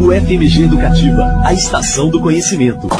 UFMG Educativa, a estação do conhecimento.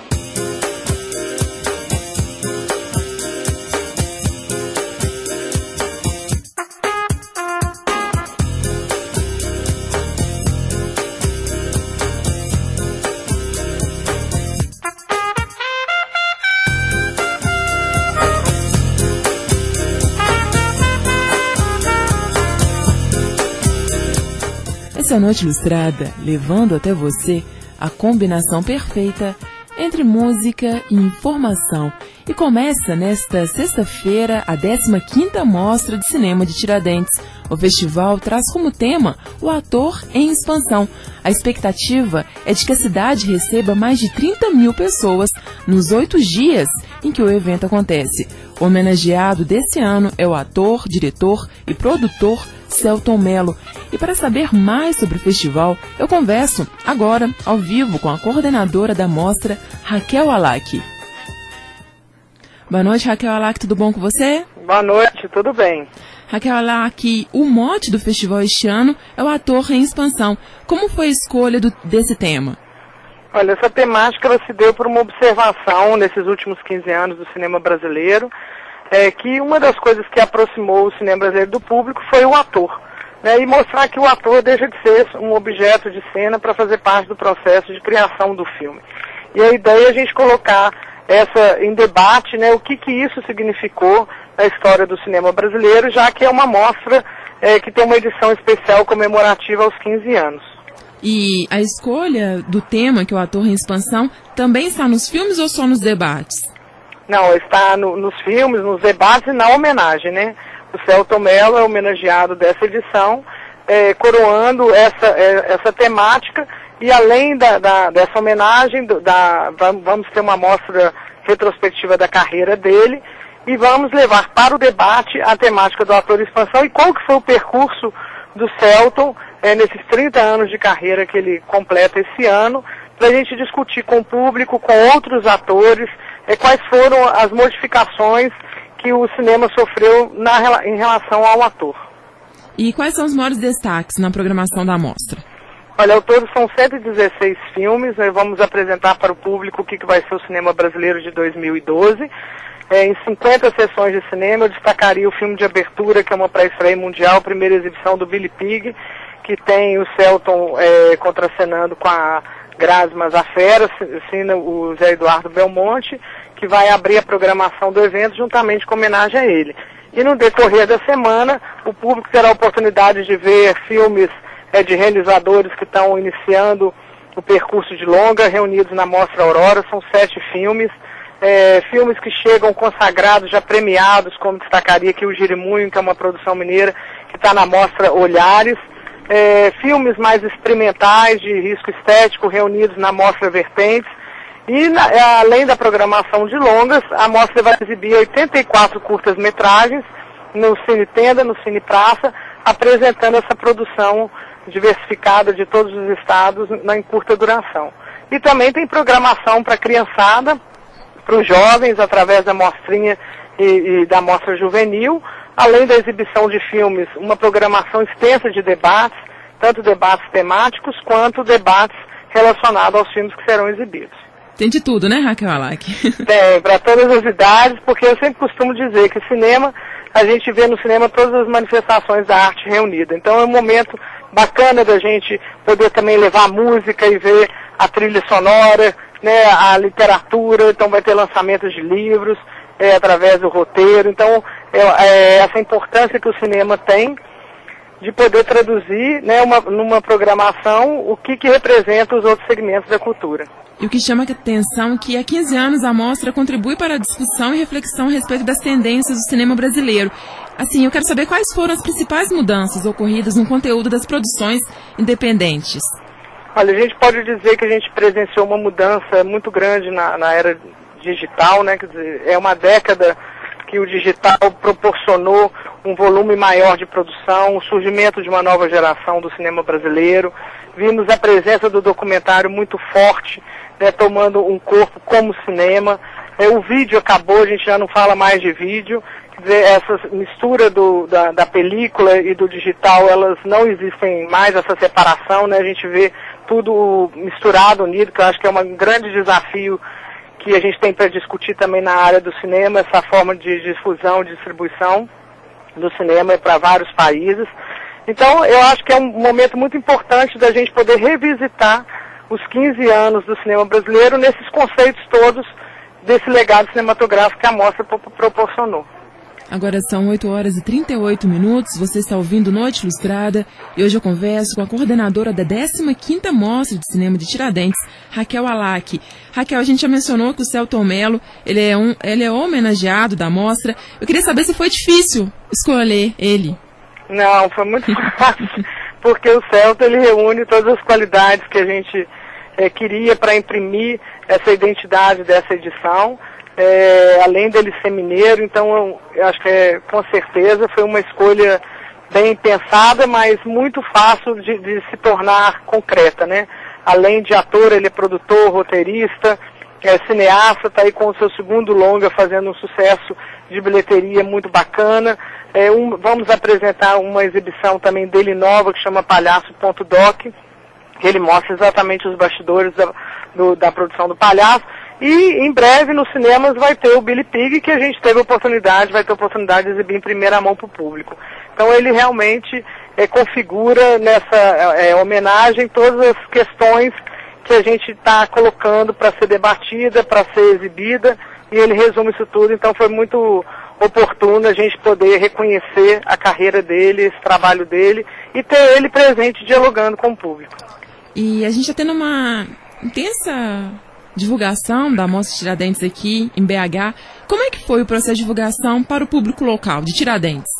Essa Noite Ilustrada, levando até você a combinação perfeita entre música e informação. E começa nesta sexta-feira a 15ª Mostra de Cinema de Tiradentes. O festival traz como tema o ator em expansão. A expectativa é de que a cidade receba mais de 30 mil pessoas nos 8 dias em que o evento acontece. O homenageado desse ano é o ator, diretor e produtor Selton Mello. E para saber mais sobre o festival, eu converso agora, ao vivo, com a coordenadora da mostra, Raquel Alac. Boa noite, Raquel Alac, tudo bom com você? Boa noite, tudo bem. Raquel Alac, o mote do festival este ano é o ator em expansão. Como foi a escolha desse tema? Olha, essa temática ela se deu por uma observação nesses últimos 15 anos do cinema brasileiro, que uma das coisas que aproximou o cinema brasileiro do público foi o ator, né, e mostrar que o ator deixa de ser um objeto de cena para fazer parte do processo de criação do filme. E a ideia é a gente colocar essa em debate, né, o que isso significou na história do cinema brasileiro, já que é uma mostra que tem uma edição especial comemorativa aos 15 anos. E a escolha do tema, que é o ator em expansão, também está nos filmes ou só nos debates? Não, está nos filmes, nos debates e na homenagem, né? O Selton Mello é homenageado dessa edição, coroando essa temática, e além dessa homenagem, vamos ter uma mostra retrospectiva da carreira dele, e vamos levar para o debate a temática do ator em expansão e qual que foi o percurso do Selton nesses 30 anos de carreira que ele completa esse ano, para a gente discutir com o público, com outros atores, quais foram as modificações que o cinema sofreu em relação ao ator. E quais são os maiores destaques na programação da mostra? Olha, ao todo são 116 filmes, nós vamos apresentar para o público o que vai ser o cinema brasileiro de 2012. Em 50 sessões de cinema, eu destacaria o filme de abertura, que é uma pré-estreia mundial, primeira exibição do Billy Pig, que tem o Selton contracenando com a Grazi Mazafera, assina o Zé Eduardo Belmonte, que vai abrir a programação do evento juntamente com homenagem a ele. E no decorrer da semana, o público terá a oportunidade de ver filmes de realizadores que estão iniciando o percurso de longa, reunidos na Mostra Aurora. São 7 filmes, filmes que chegam consagrados, já premiados, como destacaria aqui o Jirimunho, que é uma produção mineira, que está na Mostra Olhares. Filmes mais experimentais, de risco estético, reunidos na Mostra Vertentes. E, além da programação de longas, a mostra vai exibir 84 curtas-metragens no Cine Tenda, no Cine Praça, apresentando essa produção diversificada de todos os estados em curta duração. E também tem programação para a criançada, para os jovens, através da mostrinha e da mostra juvenil, além da exibição de filmes, uma programação extensa de debates, tanto debates temáticos quanto debates relacionados aos filmes que serão exibidos. Tem de tudo, né, Raquel Alac? Tem, para todas as idades, porque eu sempre costumo dizer que cinema, a gente vê no cinema todas as manifestações da arte reunida. Então é um momento bacana da gente poder também levar a música e ver a trilha sonora, né, a literatura, então vai ter lançamentos de livros, através do roteiro. Então, essa importância que o cinema tem de poder traduzir, né, numa programação o que representa os outros segmentos da cultura. E o que chama a atenção é que há 15 anos a mostra contribui para a discussão e reflexão a respeito das tendências do cinema brasileiro. Assim, eu quero saber quais foram as principais mudanças ocorridas no conteúdo das produções independentes. Olha, a gente pode dizer que a gente presenciou uma mudança muito grande na era digital, né? Quer dizer, é uma década que o digital proporcionou um volume maior de produção, o surgimento de uma nova geração do cinema brasileiro. Vimos a presença do documentário muito forte, né, tomando um corpo como cinema. O vídeo acabou, a gente já não fala mais de vídeo. Quer dizer, essa mistura da película e do digital, elas não existem mais, essa separação, né? A gente vê tudo misturado, unido, que eu acho que é um grande desafio que a gente tem para discutir também na área do cinema, essa forma de difusão, de distribuição do cinema para vários países. Então, eu acho que é um momento muito importante da gente poder revisitar os 15 anos do cinema brasileiro nesses conceitos todos desse legado cinematográfico que a mostra proporcionou. Agora são 8h38, você está ouvindo Noite Ilustrada e hoje eu converso com a coordenadora da 15ª Mostra de Cinema de Tiradentes, Raquel Alac. Raquel, a gente já mencionou que o Celton Mello, ele é homenageado da mostra. Eu queria saber se foi difícil escolher ele. Não, foi muito fácil, porque o Celton ele reúne todas as qualidades que a gente queria para imprimir essa identidade dessa edição. Além dele ser mineiro, então eu acho que com certeza foi uma escolha bem pensada, mas muito fácil de se tornar concreta, né? Além de ator, ele é produtor, roteirista, cineasta, está aí com o seu segundo longa fazendo um sucesso de bilheteria muito bacana. Vamos apresentar uma exibição também dele nova que chama Palhaço.doc, que ele mostra exatamente os bastidores da produção do Palhaço. E em breve nos cinemas vai ter o Billy Pig, que a gente vai ter oportunidade de exibir em primeira mão para o público. Então ele realmente configura nessa homenagem todas as questões que a gente está colocando para ser debatida, para ser exibida, e ele resume isso tudo. Então foi muito oportuno a gente poder reconhecer a carreira dele, esse trabalho dele, e ter ele presente dialogando com o público. E a gente está tendo uma intensa divulgação da Mostra Tiradentes aqui em BH. Como é que foi o processo de divulgação para o público local de Tiradentes?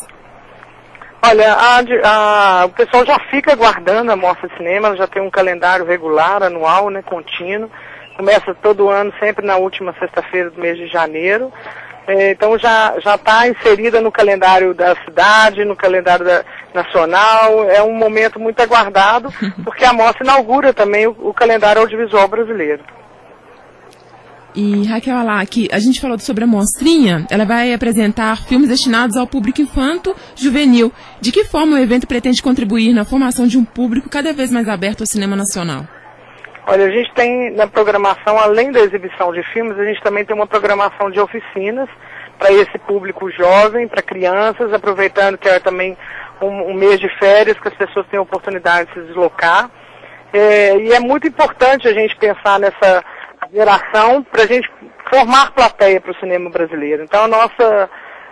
Olha, o pessoal já fica aguardando a Mostra de Cinema, já tem um calendário regular, anual, né, contínuo. Começa todo ano, sempre na última sexta-feira do mês de janeiro. Então já está inserida no calendário da cidade, no calendário nacional. É um momento muito aguardado, porque a Mostra inaugura também o calendário audiovisual brasileiro. E Raquel Alac, a gente falou sobre a mostrinha, ela vai apresentar filmes destinados ao público infanto-juvenil. De que forma o evento pretende contribuir na formação de um público cada vez mais aberto ao cinema nacional? Olha, a gente tem na programação, além da exibição de filmes, a gente também tem uma programação de oficinas para esse público jovem, para crianças, aproveitando que é também um mês de férias, que as pessoas têm a oportunidade de se deslocar. E é muito importante a gente pensar nessa geração para a gente formar plateia para o cinema brasileiro. Então a nossa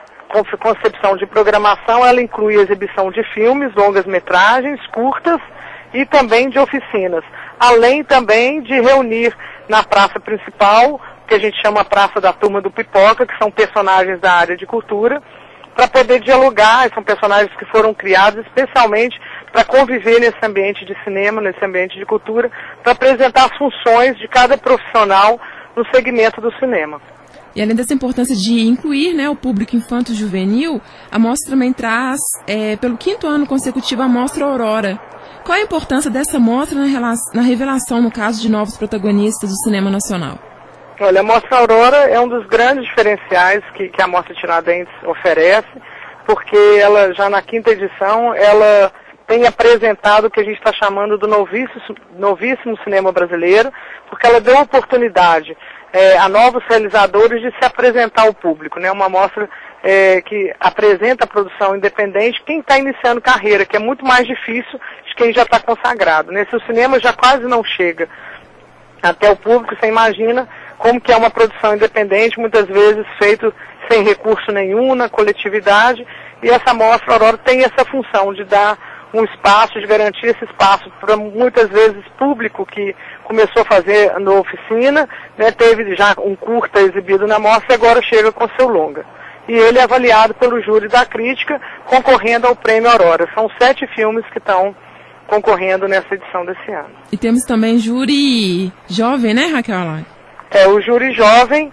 concepção de programação, ela inclui a exibição de filmes, longas metragens, curtas e também de oficinas. Além também de reunir na praça principal, que a gente chama a Praça da Turma do Pipoca, que são personagens da área de cultura, para poder dialogar. São personagens que foram criados especialmente para conviver nesse ambiente de cinema, nesse ambiente de cultura, para apresentar as funções de cada profissional no segmento do cinema. E além dessa importância de incluir, né, o público infanto-juvenil, a mostra também traz, pelo 5º ano consecutivo, a Mostra Aurora. Qual a importância dessa mostra na revelação, no caso, de novos protagonistas do cinema nacional? Olha, a Mostra Aurora é um dos grandes diferenciais que a Mostra Tiradentes oferece, porque ela, já na 5ª edição, ela tem apresentado o que a gente está chamando do novíssimo cinema brasileiro, porque ela deu oportunidade a novos realizadores de se apresentar ao público, né? Uma mostra que apresenta a produção independente, quem está iniciando carreira, que é muito mais difícil de quem já está consagrado, né? Se o cinema já quase não chega até o público, você imagina como que é uma produção independente, muitas vezes feito sem recurso nenhum, na coletividade, e essa Mostra Aurora tem essa função de dar um espaço, de garantir esse espaço para muitas vezes público que começou a fazer na oficina, né, teve já um curta exibido na mostra e agora chega com seu longa. E ele é avaliado pelo júri da crítica, concorrendo ao Prêmio Aurora. São 7 filmes que estão concorrendo nessa edição desse ano. E temos também júri jovem, né, Raquel Alac? O júri jovem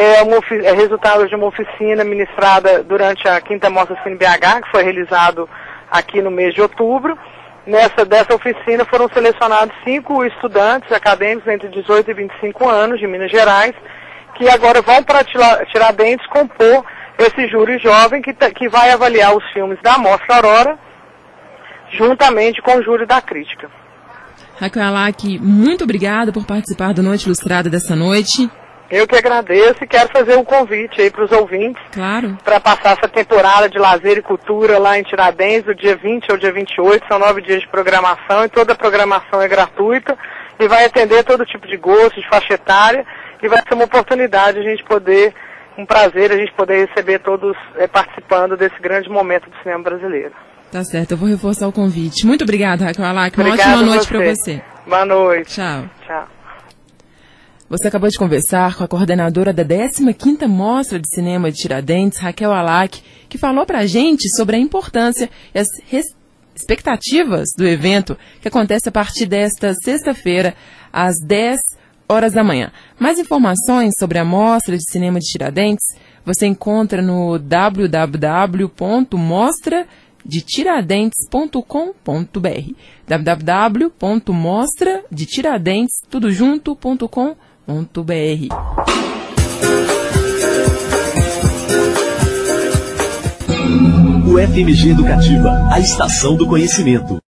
é resultado de uma oficina ministrada durante a 5ª Mostra Cine BH, que foi realizado aqui no mês de outubro. Dessa oficina foram selecionados 5 estudantes acadêmicos entre 18 e 25 anos de Minas Gerais, que agora vão para Tiradentes compor esse júri jovem que vai avaliar os filmes da Mostra Aurora, juntamente com o júri da crítica. Raquel Alac, muito obrigada por participar do Noite Ilustrada dessa noite. Eu que agradeço e quero fazer um convite aí para os ouvintes. Claro. Para passar essa temporada de lazer e cultura lá em Tiradentes, do dia 20 ao dia 28, são 9 dias de programação e toda a programação é gratuita e vai atender todo tipo de gosto, de faixa etária, e vai ser uma oportunidade a gente poder, um prazer a gente poder receber todos participando desse grande momento do cinema brasileiro. Tá certo, eu vou reforçar o convite. Muito obrigada, Raquel Alac. Uma ótima noite para você. Boa noite. Tchau. Tchau. Você acabou de conversar com a coordenadora da 15ª Mostra de Cinema de Tiradentes, Raquel Alac, que falou pra gente sobre a importância e as expectativas do evento que acontece a partir desta sexta-feira, às 10 horas da manhã. Mais informações sobre a Mostra de Cinema de Tiradentes você encontra no www.mostradetiradentes.com.br www.mostradetiradentes.com.br. O FMG Educativa, a estação do conhecimento.